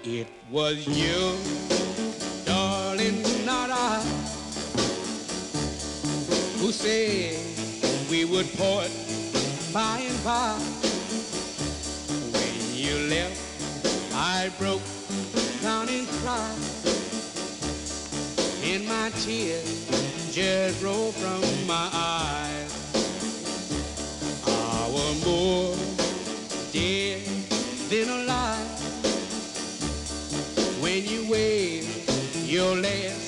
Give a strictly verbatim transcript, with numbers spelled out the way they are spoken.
It was you, darling, not I, who said we would part by and by. When you left, I broke down and cried, and my tears just rolled from my eyes. I was more dead than alive when you waved your last